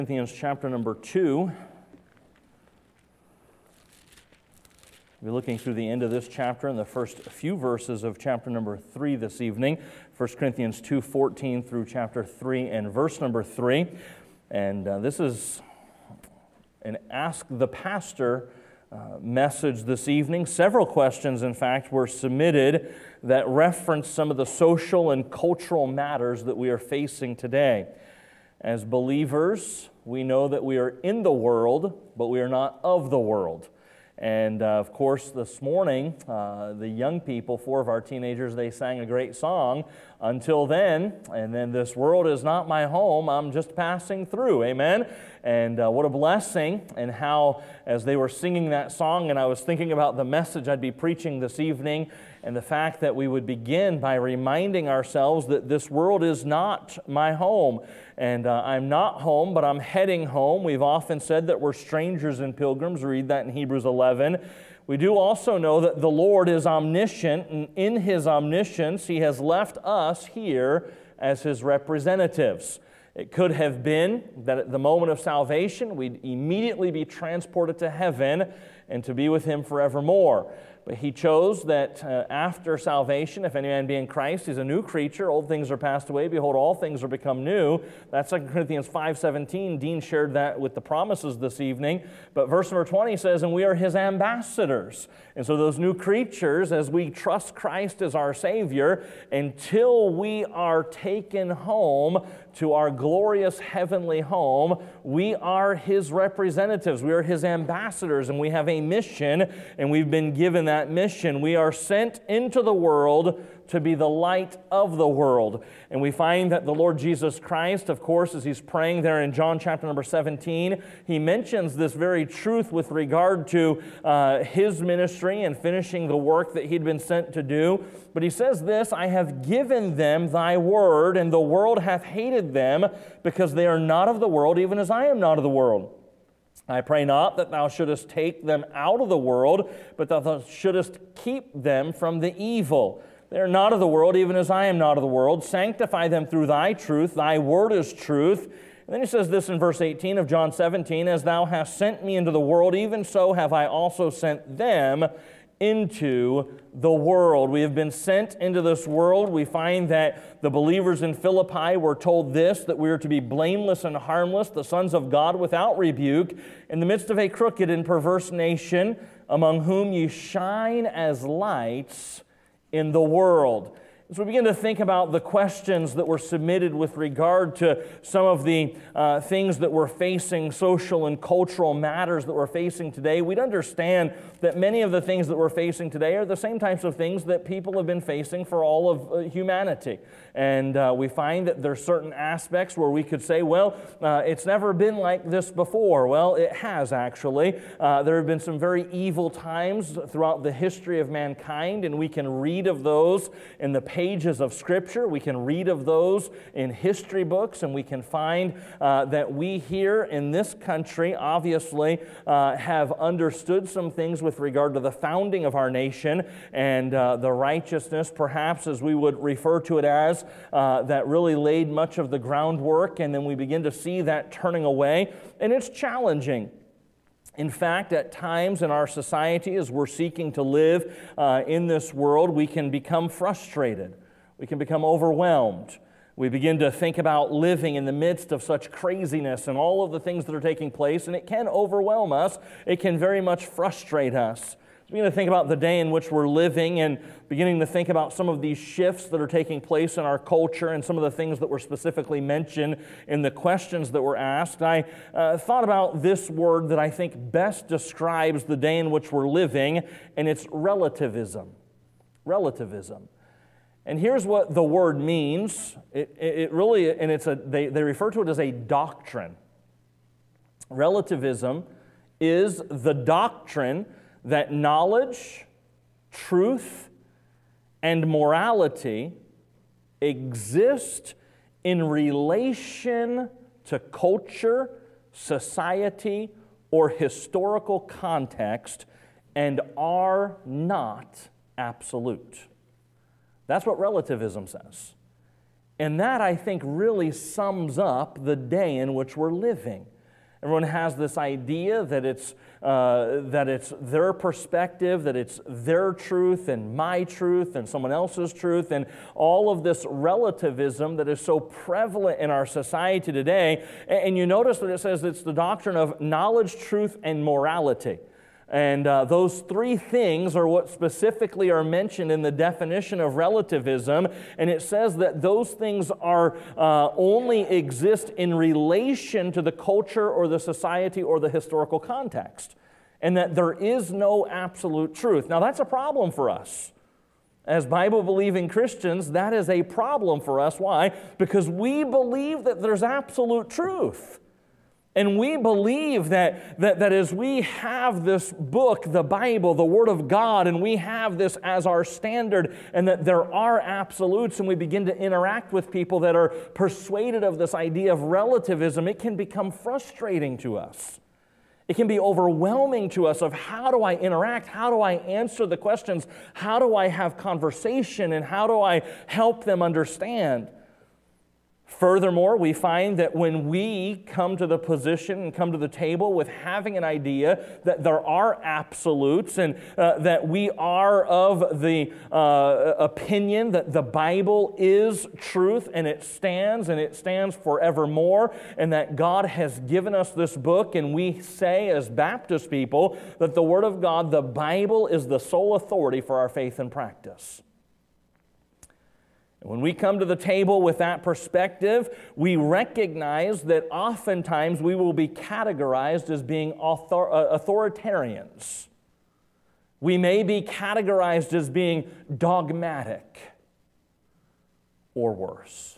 Corinthians chapter number 2. We're looking through the end of this chapter and the first few verses of chapter number 3 this evening. 1 Corinthians 2:14 through chapter 3 and verse number 3. And this is an Ask the Pastor message this evening. Several questions, in fact, were submitted that reference some of the social and cultural matters that we are facing today. As believers, we know that we are in the world, but we are not of the world. And of course, this morning, the young people, 4 of our teenagers, they sang a great song, "Until Then," and then "This world is not my home, I'm just passing through," amen? And what a blessing, and how, as they were singing that song, and I was thinking about the message I'd be preaching this evening, and the fact that we would begin by reminding ourselves that this world is not my home. And I'm not home, but I'm heading home. We've often said that we're strangers and pilgrims. Read that in Hebrews 11. We do also know that the Lord is omniscient, and in His omniscience, He has left us here as His representatives. It could have been that at the moment of salvation, we'd immediately be transported to heaven and to be with Him forevermore. But He chose that after salvation, if any man be in Christ, he's a new creature. Old things are passed away. Behold, all things are become new. That's 2 Corinthians 5:17. Dean shared that with the promises this evening. But verse number 20 says, "And we are His ambassadors." And so those new creatures, as we trust Christ as our Savior, until we are taken home to our glorious heavenly home, we are His representatives. We are His ambassadors, and we have a mission, and we've been given that mission. We are sent into the world to be the light of the world. And we find that the Lord Jesus Christ, of course, as He's praying there in John chapter number 17, He mentions this very truth with regard to His ministry and finishing the work that He'd been sent to do. But He says this, "I have given them Thy word, and the world hath hated them, because they are not of the world, even as I am not of the world. I pray not that Thou shouldest take them out of the world, but that Thou shouldest keep them from the evil. They are not of the world, even as I am not of the world. Sanctify them through Thy truth. Thy word is truth." And then He says this in verse 18 of John 17, "As Thou hast sent me into the world, even so have I also sent them into the world." We have been sent into this world. We find that the believers in Philippi were told this, that we are to be blameless and harmless, the sons of God without rebuke, in the midst of a crooked and perverse nation, among whom ye shine as lights in the world. As we begin to think about the questions that were submitted with regard to some of the things that we're facing, social and cultural matters that we're facing today, we'd understand that many of the things that we're facing today are the same types of things that people have been facing for all of humanity. And we find that there's certain aspects where we could say, well, it's never been like this before. Well, it has actually. There have been some very evil times throughout the history of mankind, and we can read of those in the pages of Scripture. We can read of those in history books, and we can find that we here in this country obviously have understood some things with regard to the founding of our nation and the righteousness, perhaps as we would refer to it as, that really laid much of the groundwork, and then we begin to see that turning away, and it's challenging. In fact, at times in our society, as we're seeking to live in this world, we can become frustrated. We can become overwhelmed. We begin to think about living in the midst of such craziness and all of the things that are taking place, and it can overwhelm us. It can very much frustrate us. We begin to think about the day in which we're living and beginning to think about some of these shifts that are taking place in our culture and some of the things that were specifically mentioned in the questions that were asked. I thought about this word that I think best describes the day in which we're living, and it's relativism. Relativism. And here's what the word means. It really, and they refer to it as a doctrine. Relativism is the doctrine that knowledge, truth, and morality exist in relation to culture, society, or historical context and are not absolute. That's what relativism says. And that, I think, really sums up the day in which we're living. Everyone has this idea that it's their perspective, that it's their truth and my truth and someone else's truth, and all of this relativism that is so prevalent in our society today. And you notice that it says it's the doctrine of knowledge, truth, and morality. And those three things are what specifically are mentioned in the definition of relativism. And it says that those things are only exist in relation to the culture or the society or the historical context. And that there is no absolute truth. Now that's a problem for us. As Bible-believing Christians, that is a problem for us. Why? Because we believe that there's absolute truth. And we believe that as we have this book, the Bible, the Word of God, and we have this as our standard, and that there are absolutes, and we begin to interact with people that are persuaded of this idea of relativism, it can become frustrating to us. It can be overwhelming to us of how do I interact, how do I answer the questions, how do I have conversation, and how do I help them understand. Furthermore, we find that when we come to the position and come to the table with having an idea that there are absolutes and that we are of the opinion that the Bible is truth and it stands forevermore, and that God has given us this book, and we say as Baptist people that the Word of God, the Bible, is the sole authority for our faith and practice. When we come to the table with that perspective, we recognize that oftentimes we will be categorized as being authoritarians. We may be categorized as being dogmatic or worse.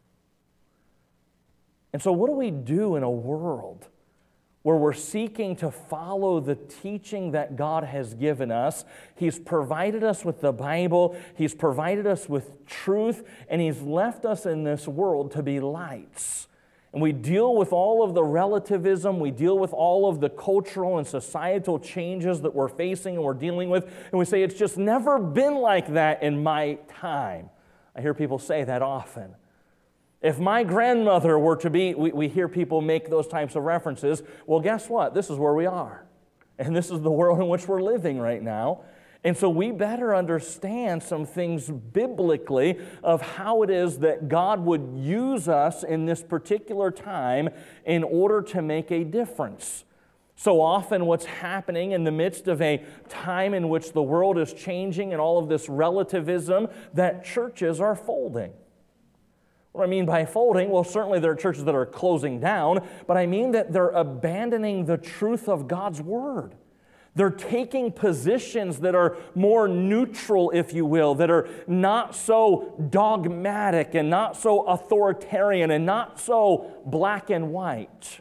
And so what do we do in a world where we're seeking to follow the teaching that God has given us? He's provided us with the Bible, He's provided us with truth, and He's left us in this world to be lights. And we deal with all of the relativism, we deal with all of the cultural and societal changes that we're facing and we're dealing with, and we say, it's just never been like that in my time. I hear people say that often. If my grandmother were to be, we hear people make those types of references. Well, guess what? This is where we are. And this is the world in which we're living right now. And so we better understand some things biblically of how it is that God would use us in this particular time in order to make a difference. So often what's happening in the midst of a time in which the world is changing and all of this relativism, that churches are folding. What I mean by folding, well, certainly there are churches that are closing down, but I mean that they're abandoning the truth of God's Word. They're taking positions that are more neutral, if you will, that are not so dogmatic and not so authoritarian and not so black and white.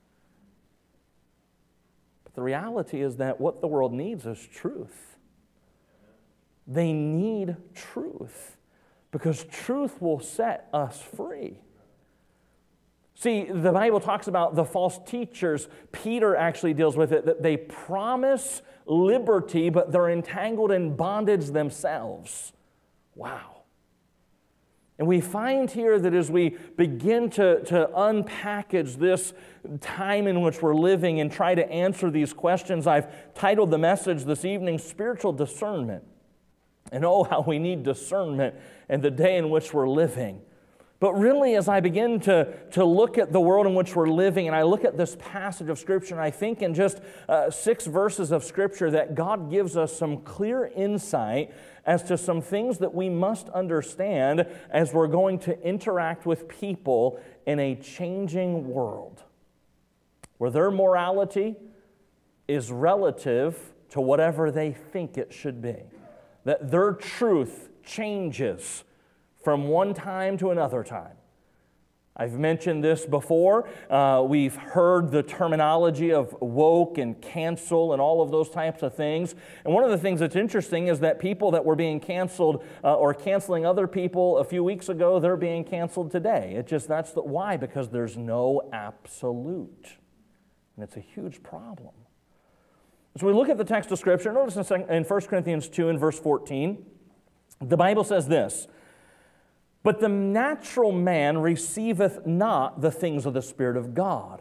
But the reality is that what the world needs is truth. They need truth. Because truth will set us free. See, the Bible talks about the false teachers. Peter actually deals with it, that they promise liberty, but they're entangled in bondage themselves. Wow. And we find here that as we begin to unpackage this time in which we're living and try to answer these questions, I've titled the message this evening, Spiritual Discernment. And oh, how we need discernment in the day in which we're living. But really, as I begin to look at the world in which we're living, and I look at this passage of Scripture, and I think in just 6 verses of Scripture that God gives us some clear insight as to some things that we must understand as we're going to interact with people in a changing world, where their morality is relative to whatever they think it should be. That their truth changes from one time to another time. I've mentioned this before. We've heard the terminology of woke and cancel and all of those types of things. And one of the things that's interesting is that people that were being canceled or canceling other people a few weeks ago, they're being canceled today. Why? Because there's no absolute. And it's a huge problem. So we look at the text of Scripture. Notice in 1 Corinthians 2 and verse 14, the Bible says this, "But the natural man receiveth not the things of the Spirit of God,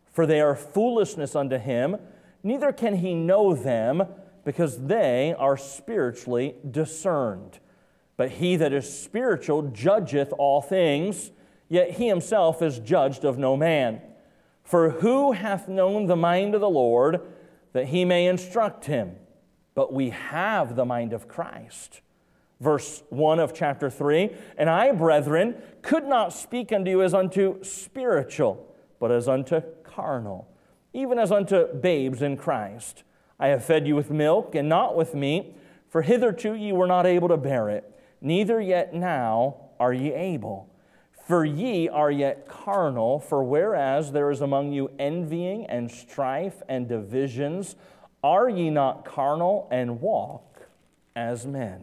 For they are foolishness unto him, neither can he know them, because they are spiritually discerned. But he that is spiritual judgeth all things, yet he himself is judged of no man. For who hath known the mind of the Lord, that he may instruct him? But we have the mind of Christ. Verse 1 of chapter 3, And I, brethren, could not speak unto you as unto spiritual, but as unto carnal, even as unto babes in Christ. I have fed you with milk, and not with meat, for hitherto ye were not able to bear it, neither yet now are ye able. For ye are yet carnal, for whereas there is among you envying and strife and divisions, are ye not carnal and walk as men?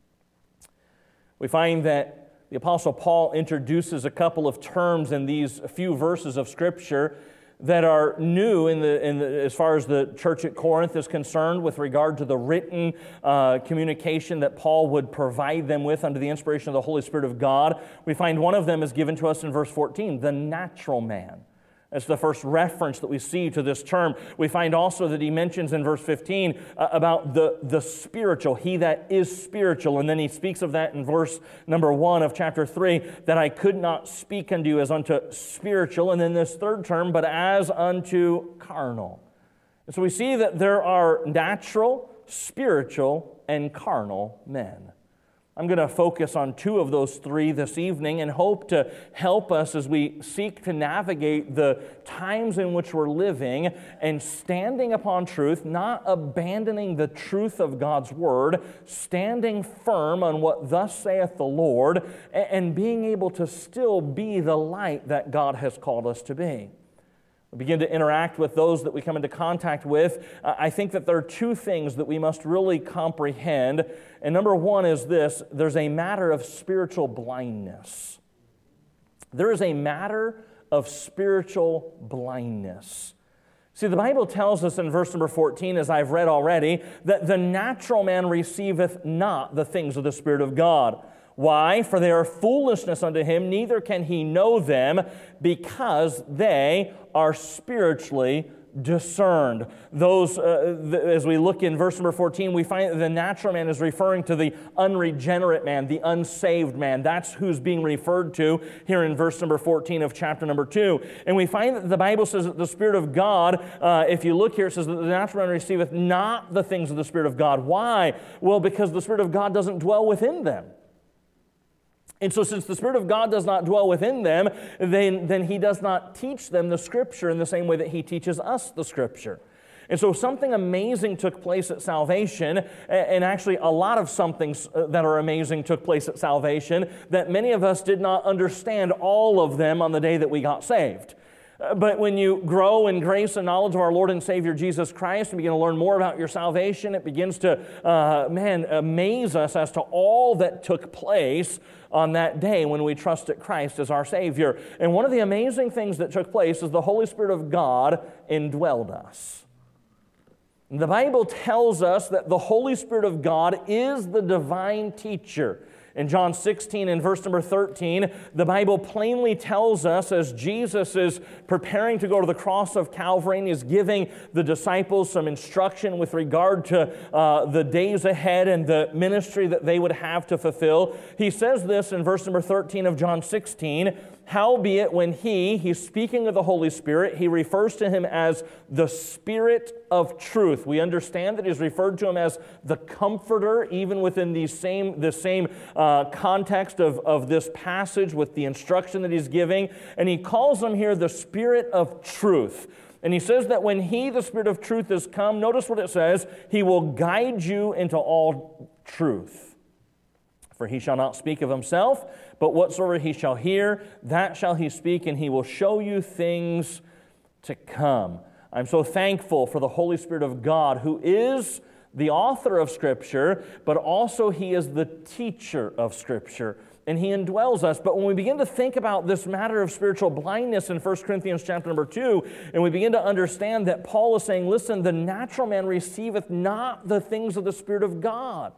We find that the Apostle Paul introduces a couple of terms in these few verses of Scripture that are new as far as the church at Corinth is concerned with regard to the written communication that Paul would provide them with under the inspiration of the Holy Spirit of God. We find one of them is given to us in verse 14, the natural man. That's the first reference that we see to this term. We find also that he mentions in verse 15 about the spiritual, he that is spiritual. And then he speaks of that in verse number 1 of chapter 3, that I could not speak unto you as unto spiritual. And then this third term, but as unto carnal. And so we see that there are natural, spiritual, and carnal men. I'm going to focus on two of those three this evening and hope to help us as we seek to navigate the times in which we're living and standing upon truth, not abandoning the truth of God's Word, standing firm on what thus saith the Lord, and being able to still be the light that God has called us to be. We begin to interact with those that we come into contact with. I think that there are two things that we must really comprehend. And number one is this: there's a matter of spiritual blindness. There is a matter of spiritual blindness. See, the Bible tells us in verse number 14, as I've read already, that the natural man receiveth not the things of the Spirit of God. Why? For they are foolishness unto him, neither can he know them, because they are spiritually discerned. Those, as we look in verse number 14, we find that the natural man is referring to the unregenerate man, the unsaved man. That's who's being referred to here in verse number 14 of chapter number 2. And we find that the Bible says that the Spirit of God, if you look here, it says that the natural man receiveth not the things of the Spirit of God. Why? Well, because the Spirit of God doesn't dwell within them. And so since the Spirit of God does not dwell within them, then He does not teach them the Scripture in the same way that He teaches us the Scripture. And so something amazing took place at salvation, and actually a lot of somethings that are amazing took place at salvation that many of us did not understand all of them on the day that we got saved. But when you grow in grace and knowledge of our Lord and Savior Jesus Christ and begin to learn more about your salvation, it begins to, amaze us as to all that took place on that day when we trusted Christ as our Savior. And one of the amazing things that took place is the Holy Spirit of God indwelled us. The Bible tells us that the Holy Spirit of God is the divine teacher. In John 16 and verse number 13, the Bible plainly tells us as Jesus is preparing to go to the cross of Calvary and is giving the disciples some instruction with regard to the days ahead and the ministry that they would have to fulfill. He says this in verse number 13 of John 16, howbeit when he's speaking of the Holy Spirit, he refers to him as the Spirit of truth. We understand that he's referred to him as the Comforter, even within the same context of this passage with the instruction that he's giving. And he calls him here the Spirit of truth. And he says that when the Spirit of truth, is come, notice what it says, he will guide you into all truth. For he shall not speak of himself, but whatsoever he shall hear, that shall he speak, and he will show you things to come. I'm so thankful for the Holy Spirit of God, who is the author of Scripture, but also he is the teacher of Scripture, and he indwells us. But when we begin to think about this matter of spiritual blindness in 1 Corinthians chapter number 2, and we begin to understand that Paul is saying, listen, the natural man receiveth not the things of the Spirit of God.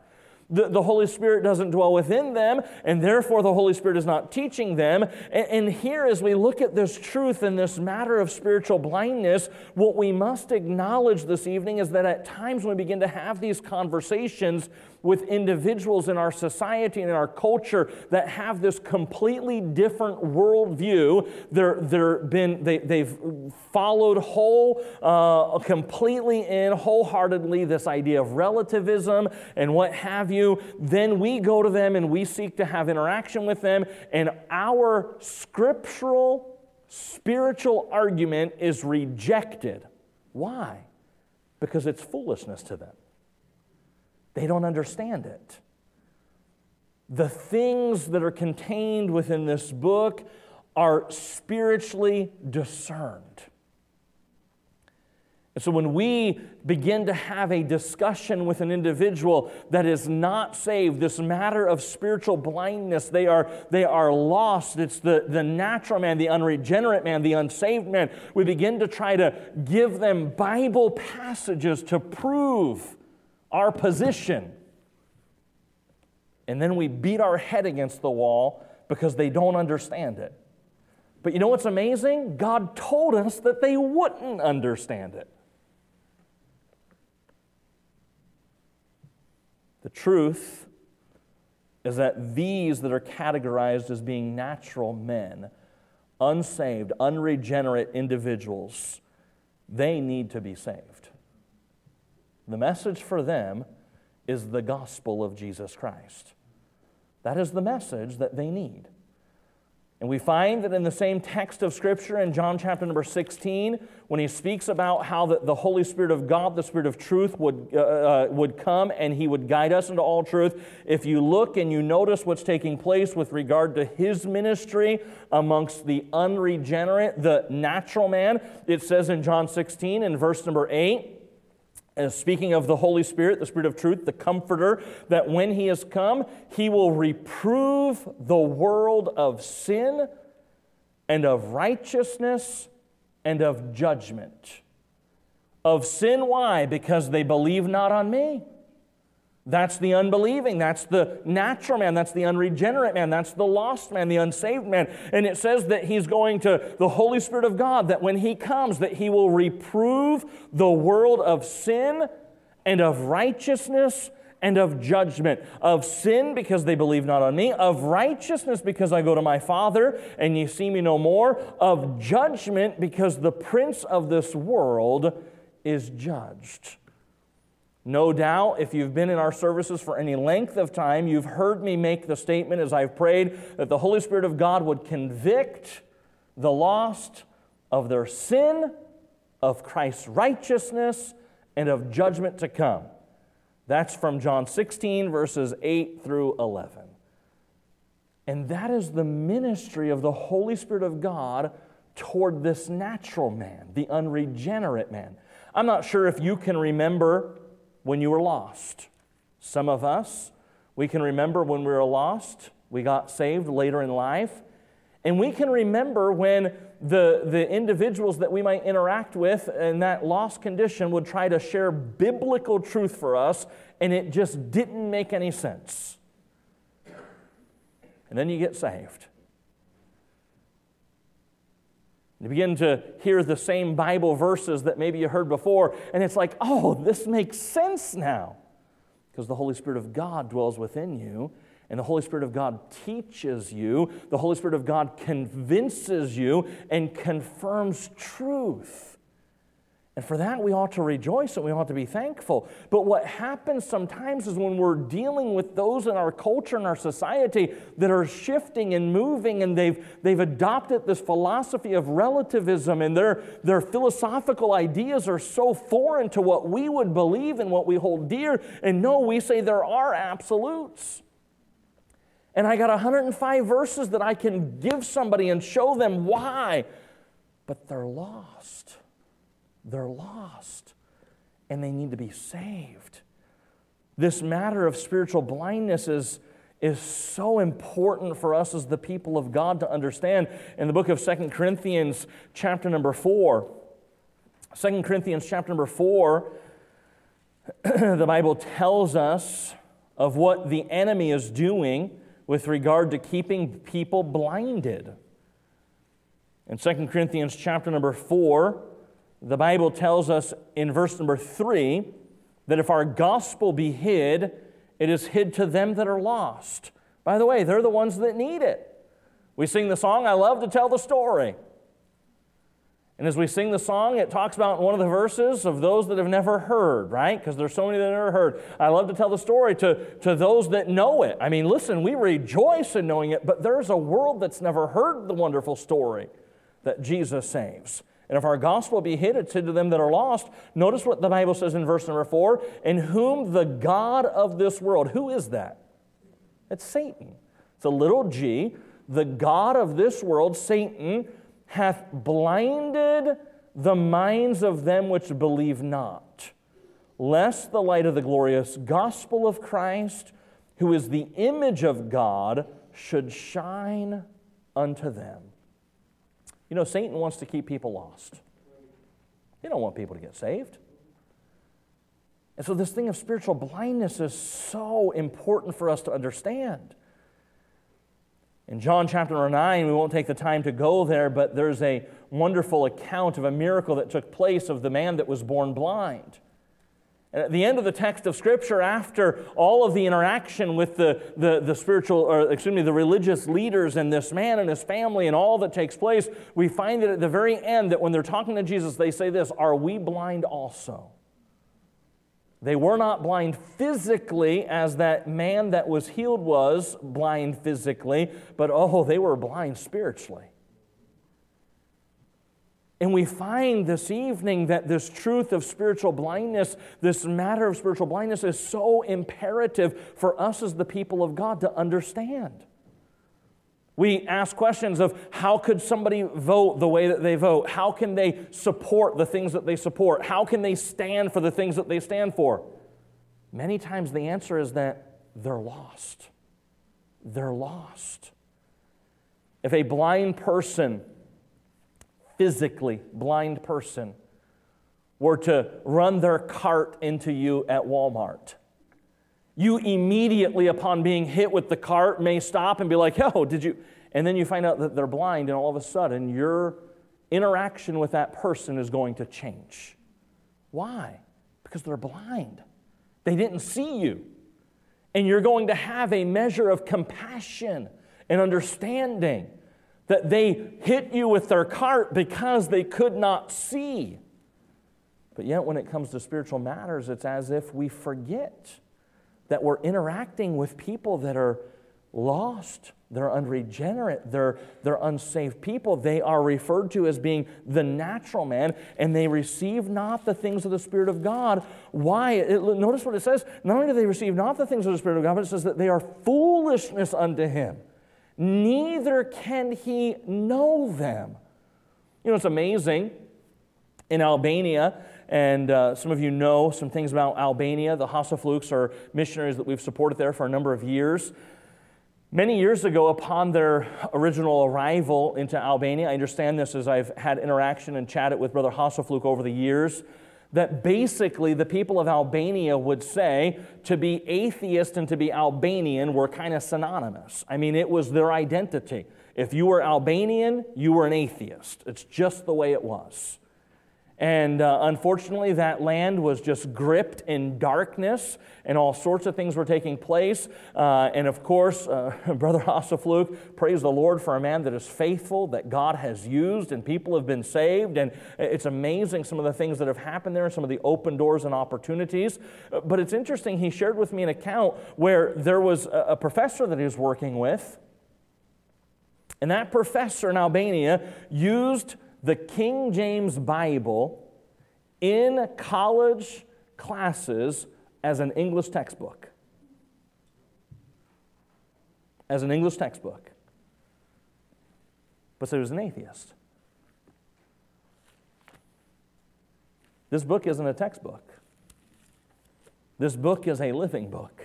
The Holy Spirit doesn't dwell within them, and therefore the Holy Spirit is not teaching them. And here, as we look at this truth and this matter of spiritual blindness, what we must acknowledge this evening is that at times when we begin to have these conversations with individuals in our society and in our culture that have this completely different worldview, they've followed completely and wholeheartedly this idea of relativism and what have you, then we go to them and we seek to have interaction with them, and our scriptural, spiritual argument is rejected. Why? Because it's foolishness to them. They don't understand it. The things that are contained within this book are spiritually discerned. And so when we begin to have a discussion with an individual that is not saved, this matter of spiritual blindness, they are lost. It's the natural man, the unregenerate man, the unsaved man. We begin to try to give them Bible passages to prove our position. And then we beat our head against the wall because they don't understand it. But you know what's amazing? God told us that they wouldn't understand it. The truth is that these that are categorized as being natural men, unsaved, unregenerate individuals, they need to be saved. The message for them is the gospel of Jesus Christ. That is the message that they need. And we find that in the same text of Scripture in John chapter number 16, when he speaks about how the Holy Spirit of God, the Spirit of truth, would come and he would guide us into all truth, if you look and you notice what's taking place with regard to his ministry amongst the unregenerate, the natural man, it says in John 16 in verse number 8, speaking of the Holy Spirit, the Spirit of truth, the Comforter, that when he has come, he will reprove the world of sin and of righteousness and of judgment. Of sin, why? Because they believe not on me. That's the unbelieving. That's the natural man. That's the unregenerate man. That's the lost man, the unsaved man. And it says that he's going to, the Holy Spirit of God, that when he comes, that he will reprove the world of sin and of righteousness and of judgment. Of sin, because they believe not on me. Of righteousness, because I go to my Father and ye see me no more. Of judgment, because the prince of this world is judged. No doubt, if you've been in our services for any length of time, you've heard me make the statement as I've prayed that the Holy Spirit of God would convict the lost of their sin, of Christ's righteousness, and of judgment to come. That's from John 16, verses 8 through 11. And that is the ministry of the Holy Spirit of God toward this natural man, the unregenerate man. I'm not sure if you can remember when you were lost. Some of us, we can remember when we were lost. We got saved later in life. And we can remember when the individuals that we might interact with in that lost condition would try to share biblical truth for us, and it just didn't make any sense. And then you get saved. You begin to hear the same Bible verses that maybe you heard before, and it's like, oh, this makes sense now. Because the Holy Spirit of God dwells within you, and the Holy Spirit of God teaches you. The Holy Spirit of God convinces you and confirms truth. And for that, we ought to rejoice and we ought to be thankful. But what happens sometimes is when we're dealing with those in our culture and our society that are shifting and moving, and they've adopted this philosophy of relativism, and their philosophical ideas are so foreign to what we would believe and what we hold dear. And no, we say there are absolutes. And I got 105 verses that I can give somebody and show them why. But they're lost. They're lost, and they need to be saved. This matter of spiritual blindness is so important for us as the people of God to understand. In the book of 2 Corinthians chapter number 4, 2 Corinthians chapter number 4, the Bible tells us of what the enemy is doing with regard to keeping people blinded. In 2 Corinthians chapter number 4, the Bible tells us in verse number 3 that if our gospel be hid, it is hid to them that are lost. By the way, they're the ones that need it. We sing the song, I love to tell the story. And as we sing the song, it talks about in one of the verses of those that have never heard, right? Because there's so many that have never heard. I love to tell the story to those that know it. I mean, listen, we rejoice in knowing it, but there's a world that's never heard the wonderful story that Jesus saves. And if our gospel be hid, it's hid to them that are lost. Notice what the Bible says in verse number 4, in whom the God of this world, who is that? It's Satan. It's a little g. The God of this world, Satan, hath blinded the minds of them which believe not, lest the light of the glorious gospel of Christ, who is the image of God, should shine unto them. You know, Satan wants to keep people lost. He don't want people to get saved. And so this thing of spiritual blindness is so important for us to understand. In John chapter 9, we won't take the time to go there, but there's a wonderful account of a miracle that took place of the man that was born blind. And at the end of the text of Scripture, after all of the interaction with the spiritual, or excuse me, the religious leaders and this man and his family and all that takes place, we find that at the very end that when they're talking to Jesus, they say this, are we blind also? They were not blind physically as that man that was healed was blind physically, but they were blind spiritually. And we find this evening that this truth of spiritual blindness, this matter of spiritual blindness is so imperative for us as the people of God to understand. We ask questions of how could somebody vote the way that they vote? How can they support the things that they support? How can they stand for the things that they stand for? Many times the answer is that they're lost. They're lost. If a blind person, physically blind person, were to run their cart into you at Walmart, you immediately, upon being hit with the cart, may stop and be like, oh, did you? And then you find out that they're blind, and all of a sudden, your interaction with that person is going to change. Why? Because they're blind. They didn't see you. And you're going to have a measure of compassion and understanding that they hit you with their cart because they could not see. But yet, when it comes to spiritual matters, it's as if we forget that we're interacting with people that are lost, they're unregenerate, they're unsaved people. They are referred to as being the natural man, and they receive not the things of the Spirit of God. Why? Notice what it says. Not only do they receive not the things of the Spirit of God, but it says that they are foolishness unto him. Neither can he know them. You know, it's amazing. In Albania, and some of you know some things about Albania. The Hasafluks are missionaries that we've supported there for a number of years. Many years ago, upon their original arrival into Albania, I understand this as I've had interaction and chatted with Brother Hasafluk over the years, that basically the people of Albania would say to be atheist and to be Albanian were kind of synonymous. I mean, it was their identity. If you were Albanian, you were an atheist. It's just the way it was. And unfortunately, that land was just gripped in darkness, and all sorts of things were taking place. And of course, Brother Hasafluk, praise the Lord for a man that is faithful, that God has used, and people have been saved. And it's amazing some of the things that have happened there, and some of the open doors and opportunities. But it's interesting, he shared with me an account where there was a professor that he was working with, and that professor in Albania used the King James Bible in college classes as an English textbook. As an English textbook. But so he was an atheist. This book isn't a textbook. This book is a living book.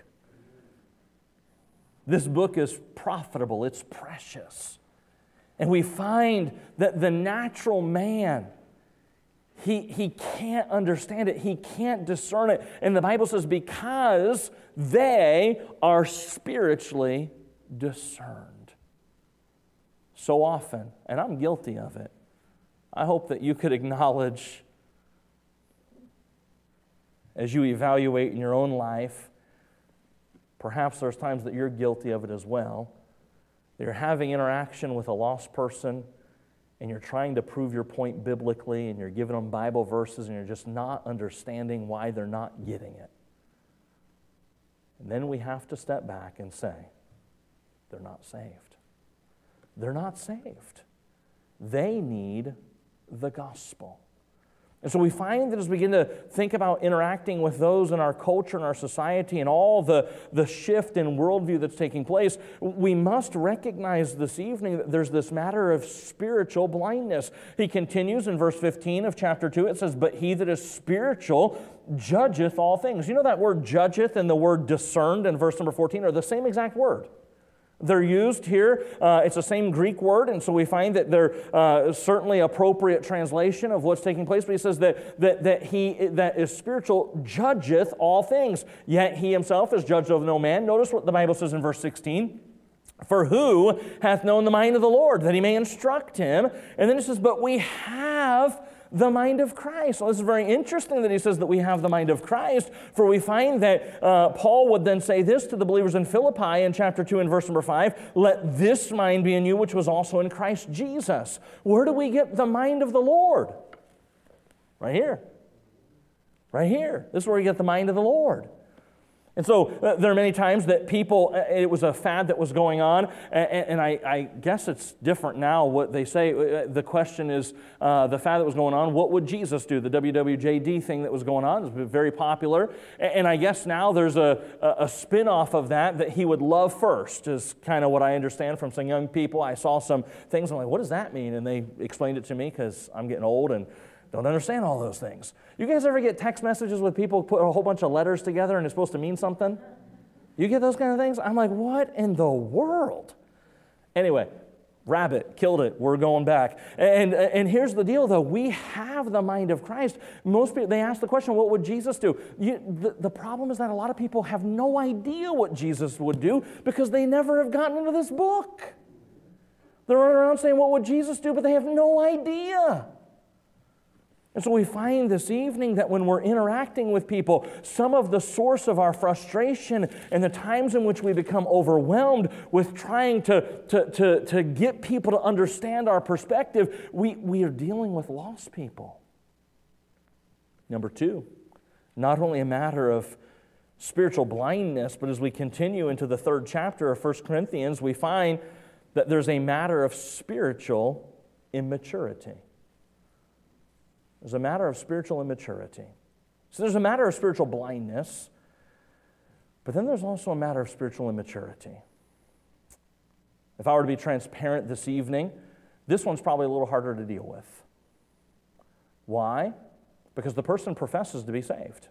This book is profitable. It's precious. And we find that the natural man he can't understand it. He can't discern it. And the Bible says because they are spiritually discerned. So often, and I'm guilty of it, I hope that you could acknowledge as you evaluate in your own life, perhaps there's times that you're guilty of it as well. You're having interaction with a lost person and you're trying to prove your point biblically and you're giving them Bible verses and you're just not understanding why they're not getting it. And then we have to step back and say, they're not saved. They're not saved. They need the gospel. And so we find that as we begin to think about interacting with those in our culture and our society and all the shift in worldview that's taking place, we must recognize this evening that there's this matter of spiritual blindness. He continues in verse 15 of chapter 2, it says, "But he that is spiritual judgeth all things." You know that word judgeth and the word discerned in verse number 14 are the same exact word. They're used here. It's the same Greek word, and so we find that they're certainly appropriate translation of what's taking place. But he says that he that is spiritual judgeth all things, yet he himself is judged of no man. Notice what the Bible says in verse 16. "For who hath known the mind of the Lord, that he may instruct him?" And then it says, "But we have the mind of Christ." Well, this is very interesting that he says that we have the mind of Christ, for we find that Paul would then say this to the believers in Philippi in chapter 2 and verse number 5, "Let this mind be in you, which was also in Christ Jesus." Where do we get the mind of the Lord? Right here. Right here. This is where we get the mind of the Lord. And so there are many times that people, it was a fad that was going on, and I guess it's different now what they say. The question is, the fad that was going on, what would Jesus do? The WWJD thing that was going on was very popular, and I guess now there's a spin-off of that he would love first, is kind of what I understand from some young people. I saw some things, I'm like, what does that mean? And they explained it to me because I'm getting old and don't understand all those things. You guys ever get text messages with people put a whole bunch of letters together and it's supposed to mean something? You get those kind of things? I'm like, what in the world? Anyway, rabbit, killed it. We're going back. And here's the deal, though. We have the mind of Christ. Most people, they ask the question, what would Jesus do? The problem is that a lot of people have no idea what Jesus would do because they never have gotten into this book. They're running around saying, what would Jesus do? But they have no idea. And so we find this evening that when we're interacting with people, some of the source of our frustration and the times in which we become overwhelmed with trying to get people to understand our perspective, we are dealing with lost people. Number two, not only a matter of spiritual blindness, but as we continue into the 3rd chapter of 1 Corinthians, we find that there's a matter of spiritual immaturity. There's a matter of spiritual immaturity. So there's a matter of spiritual blindness, but then there's also a matter of spiritual immaturity. If I were to be transparent this evening, this one's probably a little harder to deal with. Why? Because the person professes to be saved.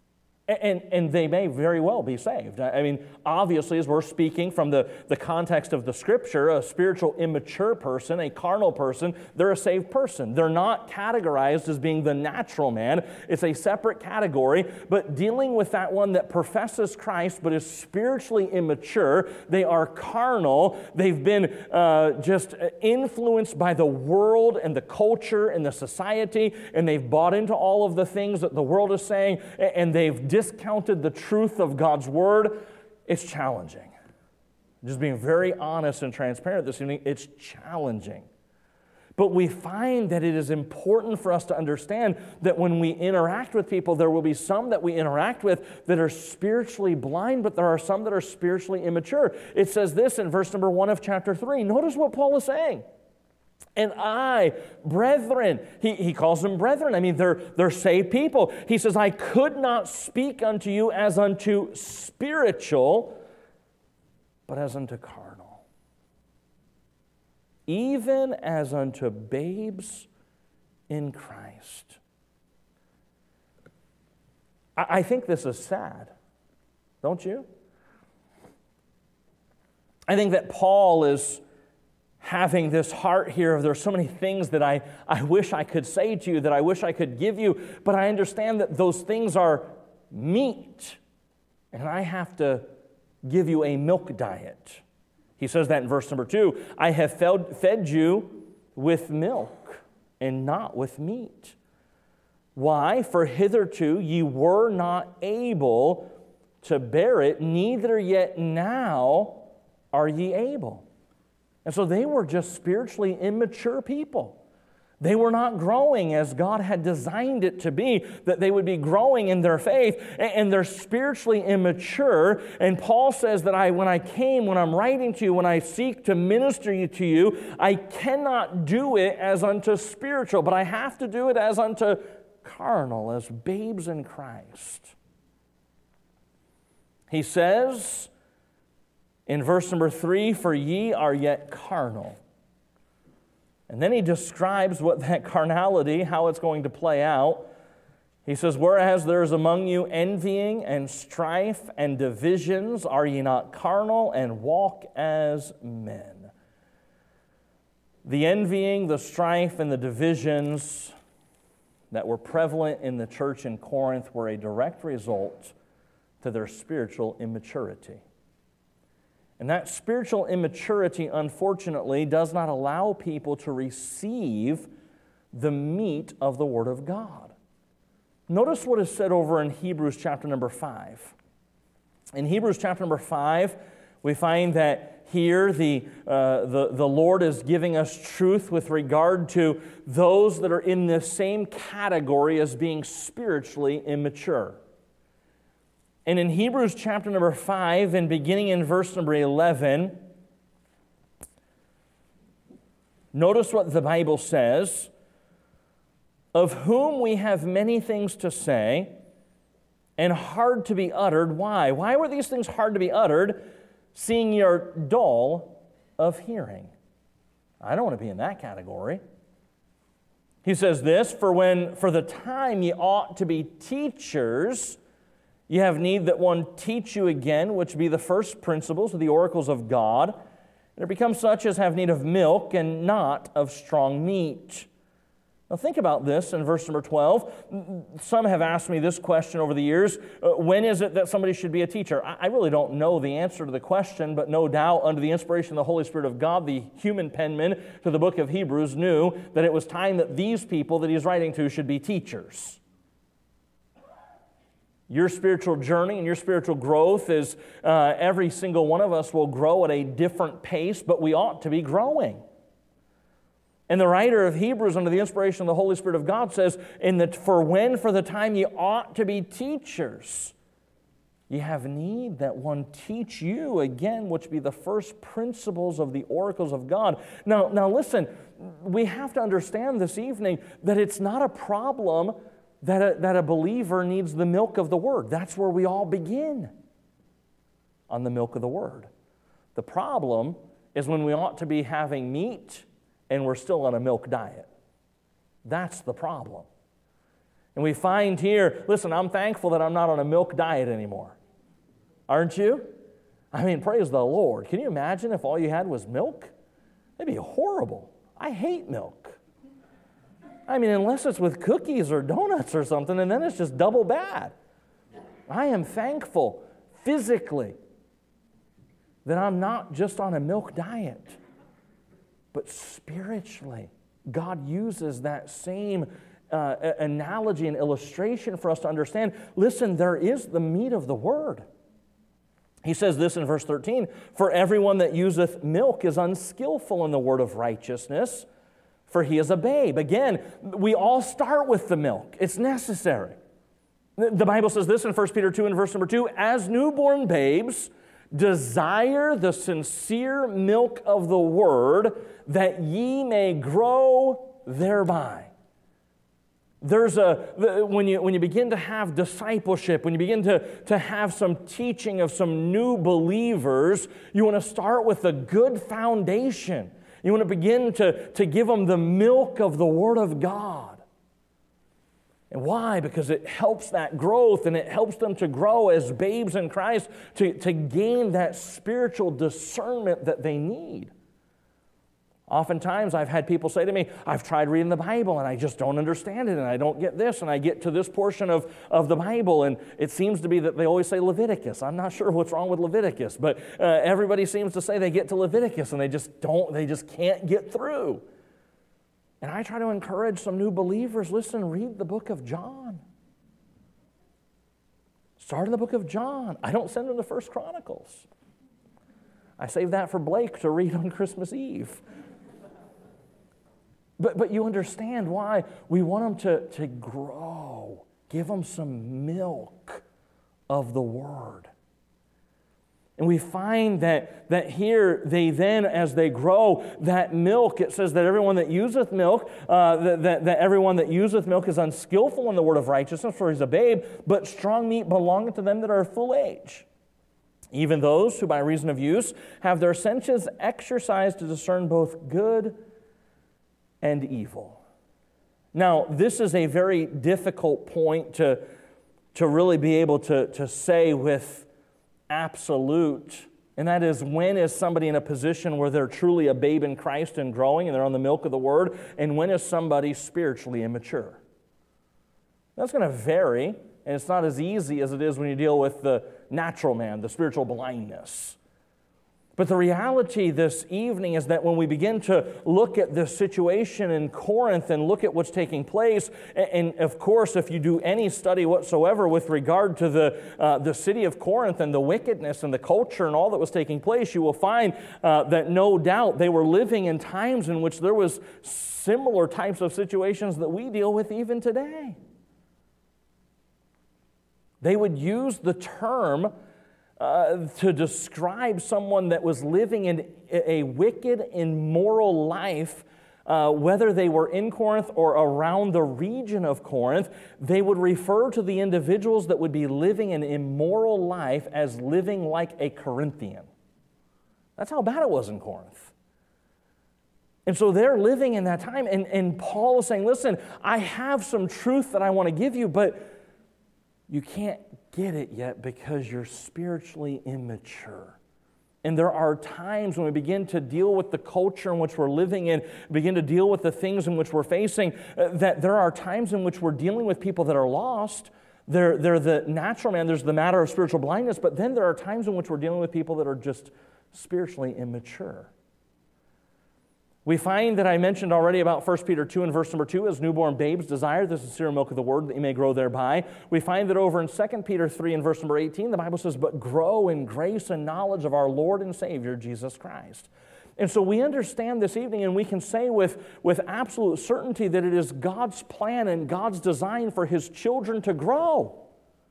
And they may very well be saved. I mean, obviously, as we're speaking from the context of the Scripture, a spiritual immature person, a carnal person, they're a saved person. They're not categorized as being the natural man. It's a separate category. But dealing with that one that professes Christ but is spiritually immature, they are carnal. They've been just influenced by the world and the culture and the society, and they've bought into all of the things that the world is saying, and they've discounted the truth of God's Word. It's challenging. Just being very honest and transparent this evening, it's challenging. But we find that it is important for us to understand that when we interact with people, there will be some that we interact with that are spiritually blind, but there are some that are spiritually immature. It says this in verse number 1 of chapter 3. Notice what Paul is saying. And I, brethren, he calls them brethren. I mean, they're saved people. He says, I could not speak unto you as unto spiritual, but as unto carnal. Even as unto babes in Christ. I think this is sad, don't you? I think that Paul is having this heart here of there's so many things that I wish I could say to you, that I wish I could give you, but I understand that those things are meat, and I have to give you a milk diet. He says that in verse number 2. I have fed you with milk and not with meat. Why? For hitherto ye were not able to bear it, neither yet now are ye able. And so they were just spiritually immature people. They were not growing as God had designed it to be, that they would be growing in their faith, and they're spiritually immature. And Paul says that when I'm writing to you, when I seek to minister to you, I cannot do it as unto spiritual, but I have to do it as unto carnal, as babes in Christ. He says in verse number 3, for ye are yet carnal. And then he describes what that carnality, how it's going to play out. He says, whereas there is among you envying and strife and divisions, are ye not carnal and walk as men? The envying, the strife, and the divisions that were prevalent in the church in Corinth were a direct result to their spiritual immaturity. And that spiritual immaturity, unfortunately, does not allow people to receive the meat of the Word of God. Notice what is said over in Hebrews chapter number 5. In Hebrews chapter number 5, we find that here the Lord is giving us truth with regard to those that are in the same category as being spiritually immature. And in Hebrews chapter number 5, and beginning in verse number 11, notice what the Bible says, of whom we have many things to say, and hard to be uttered. Why? Why were these things hard to be uttered, seeing ye are dull of hearing? I don't want to be in that category. He says this, for the time ye ought to be teachers, you have need that one teach you again, which be the first principles of the oracles of God, and it becomes such as have need of milk and not of strong meat. Now think about this in verse number 12. Some have asked me this question over the years. When is it that somebody should be a teacher? I really don't know the answer to the question, but no doubt under the inspiration of the Holy Spirit of God, the human penman to the book of Hebrews knew that it was time that these people that he's writing to should be teachers. Your spiritual journey and your spiritual growth is every single one of us will grow at a different pace, but we ought to be growing. And the writer of Hebrews, under the inspiration of the Holy Spirit of God, says, for the time ye ought to be teachers, ye have need that one teach you again, which be the first principles of the oracles of God. Now listen, we have to understand this evening that it's not a problem that a believer needs the milk of the Word. That's where we all begin, on the milk of the Word. The problem is when we ought to be having meat and we're still on a milk diet. That's the problem. And we find here, listen, I'm thankful that I'm not on a milk diet anymore. Aren't you? I mean, praise the Lord. Can you imagine if all you had was milk? That'd be horrible. I hate milk. I mean, unless it's with cookies or donuts or something, and then it's just double bad. I am thankful physically that I'm not just on a milk diet, but spiritually. God uses that same analogy and illustration for us to understand, listen, there is the meat of the Word. He says this in verse 13, for everyone that useth milk is unskillful in the word of righteousness, for he is a babe. Again, we all start with the milk. It's necessary. The Bible says this in 1 Peter 2 and verse number 2, as newborn babes, desire the sincere milk of the word, that ye may grow thereby. When you begin to have discipleship, when you begin to have some teaching of some new believers, you want to start with a good foundation. You want to begin to give them the milk of the Word of God. And why? Because it helps that growth, and it helps them to grow as babes in Christ, to gain that spiritual discernment that they need. Oftentimes, I've had people say to me, I've tried reading the Bible and I just don't understand it and I don't get this, and I get to this portion of the Bible and it seems to be that they always say Leviticus. I'm not sure what's wrong with Leviticus, but everybody seems to say they get to Leviticus and they just can't get through. And I try to encourage some new believers, listen, read the book of John. Start in the book of John. I don't send them to 1 Chronicles. I save that for Blake to read on Christmas Eve. But you understand why we want them to grow. Give them some milk of the Word. And we find that here they then, as they grow, that milk, it says that everyone that useth milk, that everyone that useth milk is unskillful in the word of righteousness, for he's a babe, but strong meat belongeth to them that are full age. Even those who by reason of use have their senses exercised to discern both good and evil. Now, this is a very difficult point to really be able to say with absolute, and that is, when is somebody in a position where they're truly a babe in Christ and growing and they're on the milk of the Word, and when is somebody spiritually immature? That's going to vary, and it's not as easy as it is when you deal with the natural man, the spiritual blindness. But the reality this evening is that when we begin to look at this situation in Corinth and look at what's taking place, and of course, if you do any study whatsoever with regard to the city of Corinth and the wickedness and the culture and all that was taking place, you will find that no doubt they were living in times in which there was similar types of situations that we deal with even today. They would use the term to describe someone that was living in a wicked, immoral life, whether they were in Corinth or around the region of Corinth. They would refer to the individuals that would be living an immoral life as living like a Corinthian. That's how bad it was in Corinth. And so they're living in that time, and Paul is saying, listen, I have some truth that I want to give you, but you can't get it yet because you're spiritually immature. And there are times when we begin to deal with the culture in which we're living in, begin to deal with the things in which we're facing, that there are times in which we're dealing with people that are lost. They're the natural man, there's the matter of spiritual blindness, but then there are times in which we're dealing with people that are just spiritually immature. We find that I mentioned already about 1 Peter 2 and verse number 2, as newborn babes desire the sincere milk of the word that you may grow thereby. We find that over in 2 Peter 3 and verse number 18, the Bible says, but grow in grace and knowledge of our Lord and Savior, Jesus Christ. And so we understand this evening, and we can say with absolute certainty that it is God's plan and God's design for His children to grow.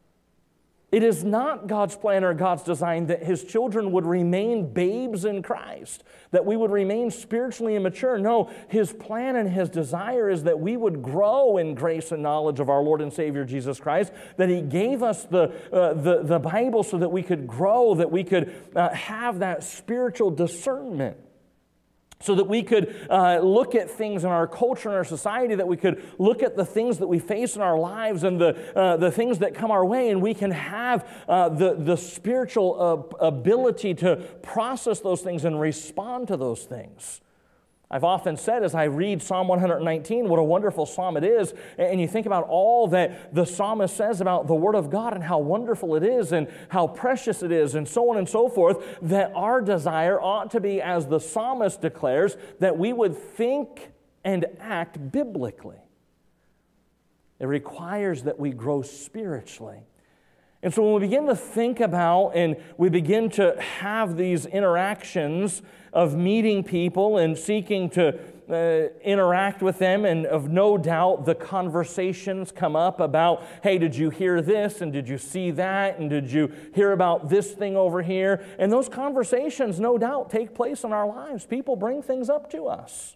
It is not God's plan or God's design that His children would remain babes in Christ, that we would remain spiritually immature. No, His plan and His desire is that we would grow in grace and knowledge of our Lord and Savior Jesus Christ, that He gave us the Bible so that we could grow, that we could have that spiritual discernment, so that we could look at things in our culture and our society, that we could look at the things that we face in our lives and the things that come our way, and we can have the spiritual ability to process those things and respond to those things. I've often said, as I read Psalm 119, what a wonderful psalm it is, and you think about all that the psalmist says about the Word of God and how wonderful it is and how precious it is and so on and so forth, that our desire ought to be, as the psalmist declares, that we would think and act biblically. It requires that we grow spiritually. And so when we begin to think about and we begin to have these interactions of meeting people and seeking to interact with them, and of no doubt the conversations come up about, hey, did you hear this, and did you see that, and did you hear about this thing over here? And those conversations, no doubt, take place in our lives. People bring things up to us.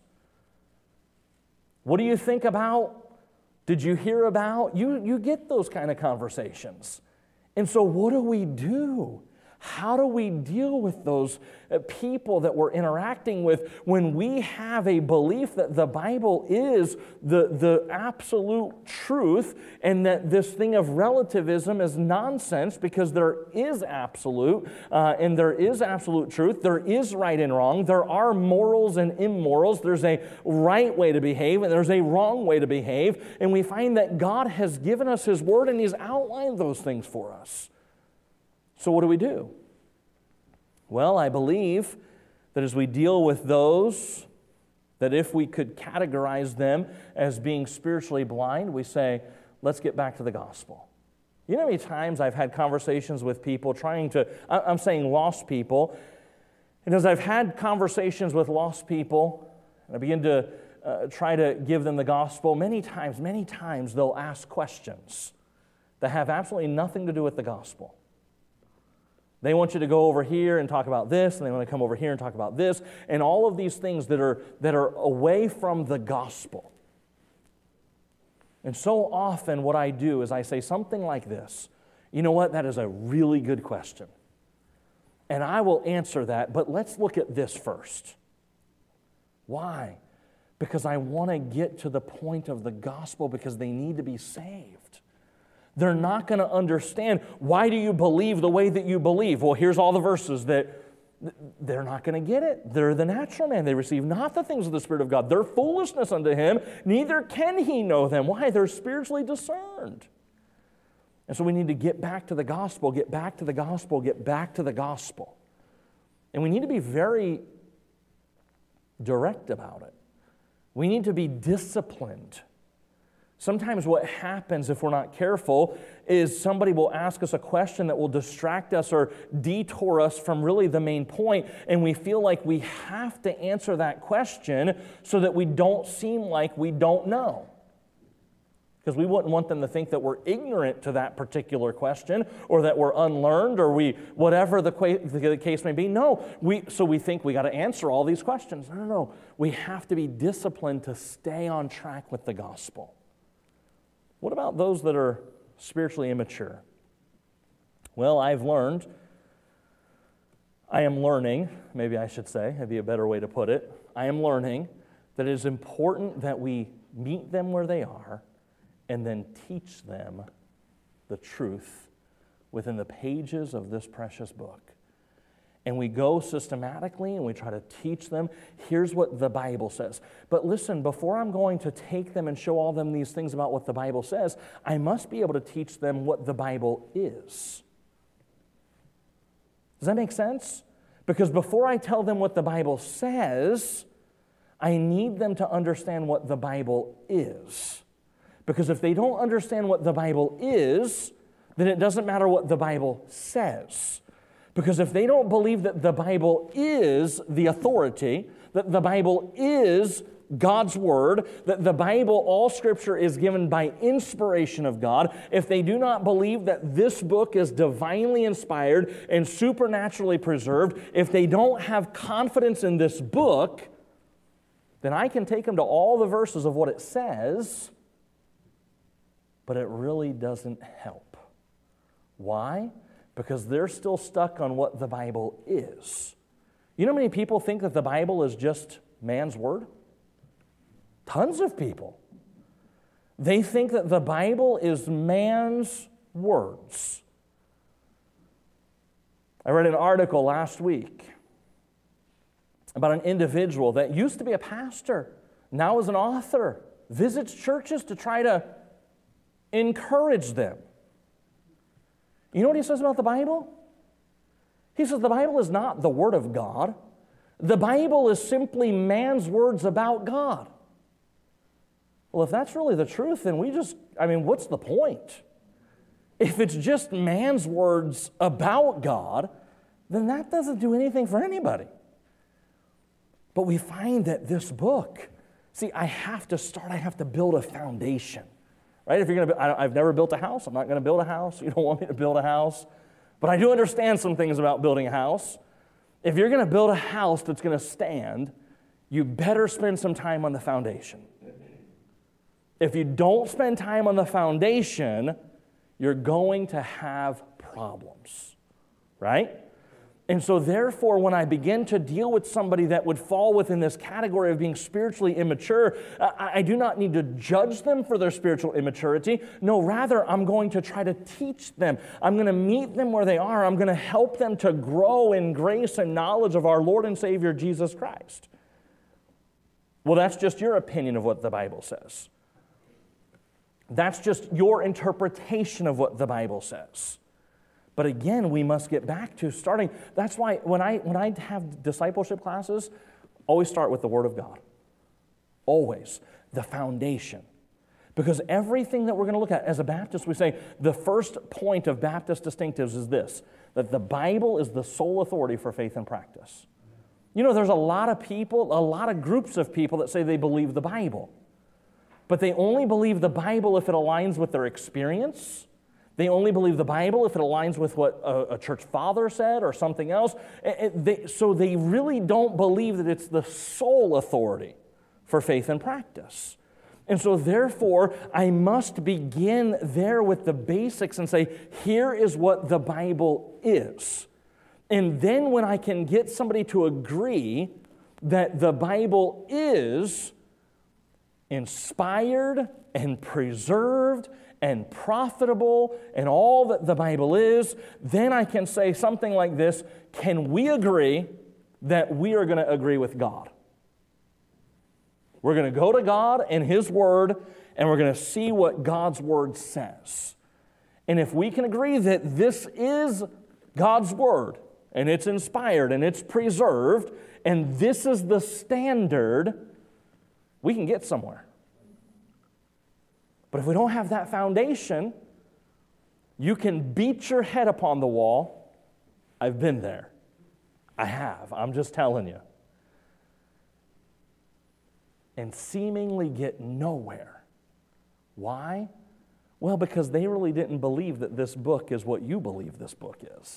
What do you think about? Did you hear about? You get those kind of conversations. And so what do? How do we deal with those people that we're interacting with when we have a belief that the Bible is the absolute truth and that this thing of relativism is nonsense because there is absolute and there is absolute truth. There is right and wrong. There are morals and immorals. There's a right way to behave and there's a wrong way to behave. And we find that God has given us His Word and He's outlined those things for us. So what do? Well, I believe that as we deal with those, that if we could categorize them as being spiritually blind, we say, let's get back to the gospel. You know how many times I've had conversations with people I'm saying lost people, and as I've had conversations with lost people, and I begin to try to give them the gospel, many times they'll ask questions that have absolutely nothing to do with the gospel. They want you to go over here and talk about this, and they want to come over here and talk about this, and all of these things that are away from the gospel. And so often what I do is I say something like this, you know what, that is a really good question. And I will answer that, but let's look at this first. Why? Because I want to get to the point of the gospel because they need to be saved. They're not going to understand, why do you believe the way that you believe? Well, here's all the verses that they're not going to get it. They're the natural man. They receive not the things of the Spirit of God. They're foolishness unto him. Neither can he know them. Why? They're spiritually discerned. And so we need to get back to the gospel, get back to the gospel, get back to the gospel. And we need to be very direct about it. We need to be disciplined. Sometimes what happens if we're not careful is somebody will ask us a question that will distract us or detour us from really the main point, and we feel like we have to answer that question so that we don't seem like we don't know. Because we wouldn't want them to think that we're ignorant to that particular question or that we're unlearned or whatever the case may be. No, we think we got to answer all these questions. No. We have to be disciplined to stay on track with the gospel. What about those that are spiritually immature? Well, I am learning, maybe I should say, that'd be a better way to put it. I am learning that it is important that we meet them where they are and then teach them the truth within the pages of this precious book. And we go systematically and we try to teach them, here's what the Bible says. But listen, before I'm going to take them and show all them these things about what the Bible says, I must be able to teach them what the Bible is. Does that make sense? Because before I tell them what the Bible says, I need them to understand what the Bible is. Because if they don't understand what the Bible is, then it doesn't matter what the Bible says. Because if they don't believe that the Bible is the authority, that the Bible is God's Word, that the Bible, all Scripture is given by inspiration of God, if they do not believe that this book is divinely inspired and supernaturally preserved, if they don't have confidence in this book, then I can take them to all the verses of what it says, but it really doesn't help. Why? Because they're still stuck on what the Bible is. You know how many people think that the Bible is just man's word? Tons of people. They think that the Bible is man's words. I read an article last week about an individual that used to be a pastor, now is an author, visits churches to try to encourage them. You know what he says about the Bible? He says the Bible is not the Word of God. The Bible is simply man's words about God. Well, if that's really the truth, then what's the point? If it's just man's words about God, then that doesn't do anything for anybody. But we find that this book, I have to build a foundation. Right? If you're going to, I've never built a house. I'm not going to build a house. You don't want me to build a house. But I do understand some things about building a house. If you're going to build a house that's going to stand, you better spend some time on the foundation. If you don't spend time on the foundation, you're going to have problems. Right? And so therefore, when I begin to deal with somebody that would fall within this category of being spiritually immature, I do not need to judge them for their spiritual immaturity. No, rather, I'm going to try to teach them. I'm going to meet them where they are. I'm going to help them to grow in grace and knowledge of our Lord and Savior, Jesus Christ. Well, that's just your opinion of what the Bible says. That's just your interpretation of what the Bible says. But again, we must get back to starting. That's why when I have discipleship classes, always start with the Word of God. Always. The foundation. Because everything that we're going to look at as a Baptist, we say the first point of Baptist distinctives is this, that the Bible is the sole authority for faith and practice. You know, there's a lot of people, a lot of groups of people that say they believe the Bible. But they only believe the Bible if it aligns with their experience. They only believe the Bible if it aligns with what a church father said or something else. So they really don't believe that it's the sole authority for faith and practice. And so therefore, I must begin there with the basics and say, here is what the Bible is. And then when I can get somebody to agree that the Bible is inspired and preserved and profitable and all that the Bible is, then I can say something like this, can we agree that we are going to agree with God? We're going to go to God and His Word, and we're going to see what God's Word says. And if we can agree that this is God's Word, and it's inspired, and it's preserved, and this is the standard, we can get somewhere. But if we don't have that foundation, you can beat your head upon the wall. I've been there. I have. I'm just telling you. And seemingly get nowhere. Why? Well, because they really didn't believe that this book is what you believe this book is.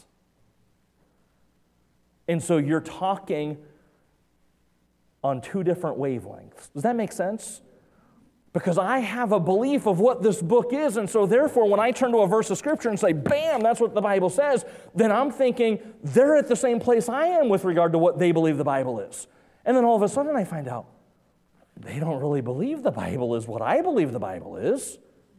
And so you're talking on two different wavelengths. Does that make sense? Because I have a belief of what this book is, and so therefore when I turn to a verse of Scripture and say, bam, that's what the Bible says, then I'm thinking they're at the same place I am with regard to what they believe the Bible is. And then all of a sudden I find out, they don't really believe the Bible is what I believe the Bible is.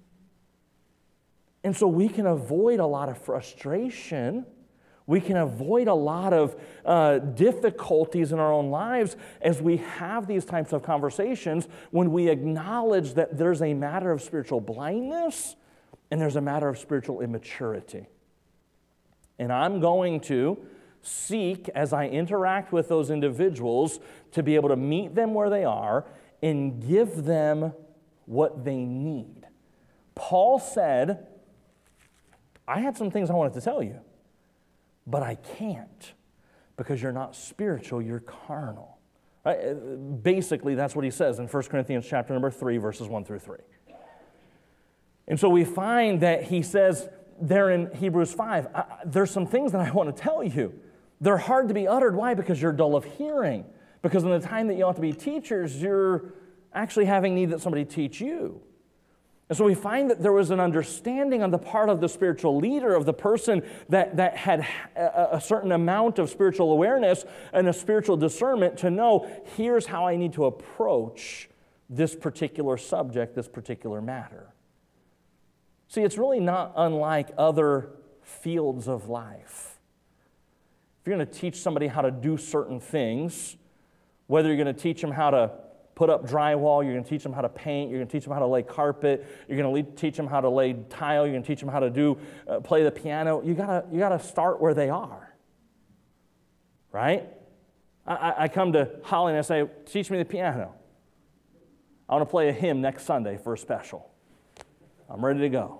And so we can avoid a lot of frustration. We can avoid a lot of difficulties in our own lives as we have these types of conversations when we acknowledge that there's a matter of spiritual blindness and there's a matter of spiritual immaturity. And I'm going to seek, as I interact with those individuals, to be able to meet them where they are and give them what they need. Paul said, I had some things I wanted to tell you, but I can't because you're not spiritual, you're carnal. Right? Basically, that's what he says in 1 Corinthians chapter number 3, verses 1 through 3. And so we find that he says there in Hebrews 5, there's some things that I want to tell you. They're hard to be uttered. Why? Because you're dull of hearing. Because in the time that you ought to be teachers, you're actually having need that somebody teach you. And so we find that there was an understanding on the part of the spiritual leader, of the person that had a certain amount of spiritual awareness and a spiritual discernment to know, here's how I need to approach this particular subject, this particular matter. See, it's really not unlike other fields of life. If you're going to teach somebody how to do certain things, whether you're going to teach them how to put up drywall, you're going to teach them how to paint, you're going to teach them how to lay carpet, you're going to teach them how to lay tile, you're going to teach them how to play the piano. You gotta start where they are, right? I come to Holly and I say, teach me the piano. I want to play a hymn next Sunday for a special. I'm ready to go.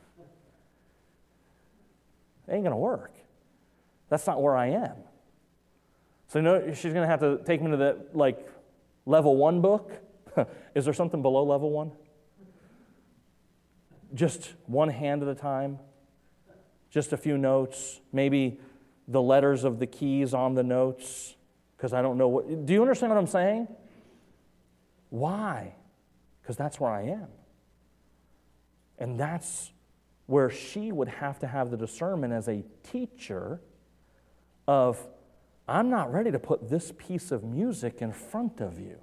It ain't going to work. That's not where I am. So she's going to have to take me to the, level 1 book. Is there something below level 1? Just one hand at a time. Just a few notes. Maybe the letters of the keys on the notes. Because I don't know what... Do you understand what I'm saying? Why? Because that's where I am. And that's where she would have to have the discernment as a teacher of, I'm not ready to put this piece of music in front of you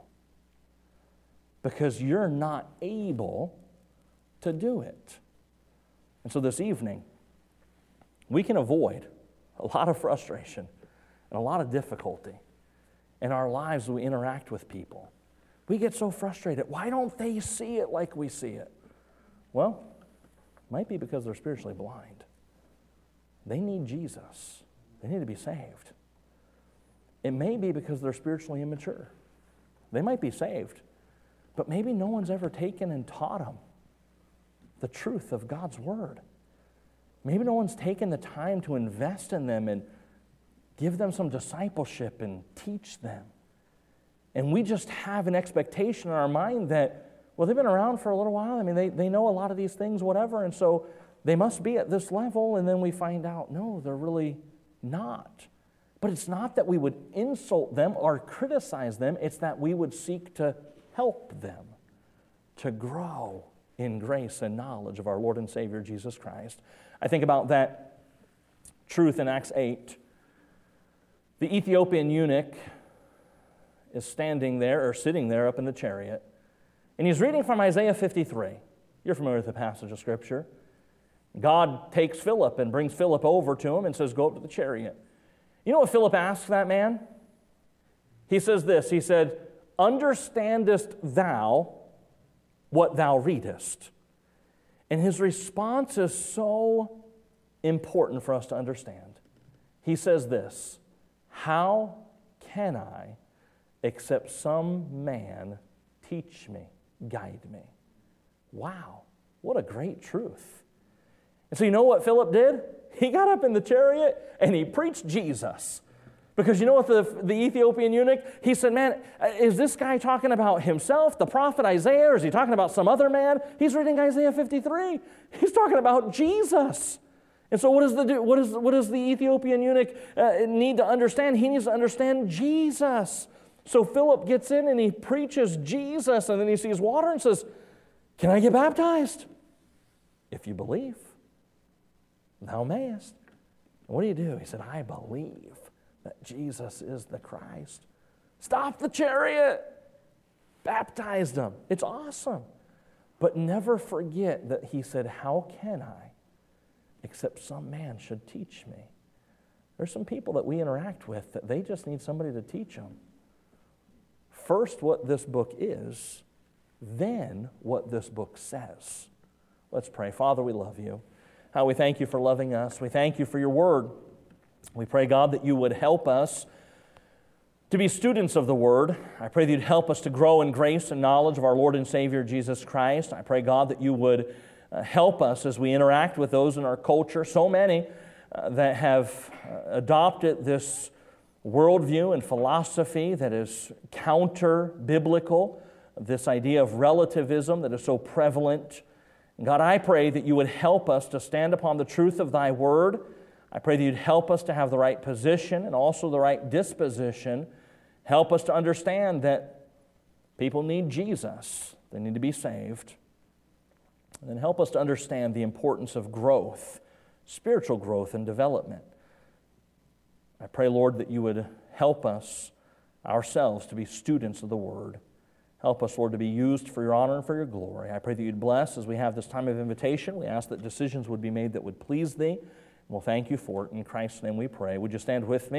because you're not able to do it. And so this evening, we can avoid a lot of frustration and a lot of difficulty in our lives when we interact with people. We get so frustrated. Why don't they see it like we see it? Well, it might be because they're spiritually blind. They need Jesus. They need to be saved. It may be because they're spiritually immature. They might be saved, but maybe no one's ever taken and taught them the truth of God's Word. Maybe no one's taken the time to invest in them and give them some discipleship and teach them. And we just have an expectation in our mind that, well, they've been around for a little while. I mean, they know a lot of these things, whatever, and so they must be at this level, and then we find out, no, they're really not. But it's not that we would insult them or criticize them. It's that we would seek to help them to grow in grace and knowledge of our Lord and Savior, Jesus Christ. I think about that truth in Acts 8. The Ethiopian eunuch is standing there, or sitting there up in the chariot, and he's reading from Isaiah 53. You're familiar with the passage of Scripture. God takes Philip and brings Philip over to him and says, go up to the chariot. You know what Philip asks that man? He says this, he said, understandest thou what thou readest? And his response is so important for us to understand. He says this, how can I, except some man teach me, guide me? Wow, what a great truth. And so you know what Philip did? He got up in the chariot and he preached Jesus. Because you know what the Ethiopian eunuch, he said, man, is this guy talking about himself, the prophet Isaiah, or is he talking about some other man? He's reading Isaiah 53. He's talking about Jesus. And so what does the Ethiopian eunuch need to understand? He needs to understand Jesus. So Philip gets in and he preaches Jesus, and then he sees water and says, can I get baptized? If you believe, thou mayest. What do you do? He said, I believe that Jesus is the Christ. Stop the chariot. Baptized him. It's awesome. But never forget that he said, how can I, except some man should teach me? There's some people that we interact with that they just need somebody to teach them. First, what this book is, then what this book says. Let's pray. Father, we love you. How we thank you for loving us. We thank you for your word. We pray, God, that you would help us to be students of the word. I pray that you'd help us to grow in grace and knowledge of our Lord and Savior, Jesus Christ. I pray, God, that you would help us as we interact with those in our culture, so many that have adopted this worldview and philosophy that is counter-biblical, this idea of relativism that is so prevalent. God, I pray that you would help us to stand upon the truth of thy word. I pray that you'd help us to have the right position and also the right disposition. Help us to understand that people need Jesus. They need to be saved. And then help us to understand the importance of growth, spiritual growth and development. I pray, Lord, that you would help us ourselves to be students of the word. Help us, Lord, to be used for your honor and for your glory. I pray that you'd bless as we have this time of invitation. We ask that decisions would be made that would please thee. And we'll thank you for it. In Christ's name we pray. Would you stand with me?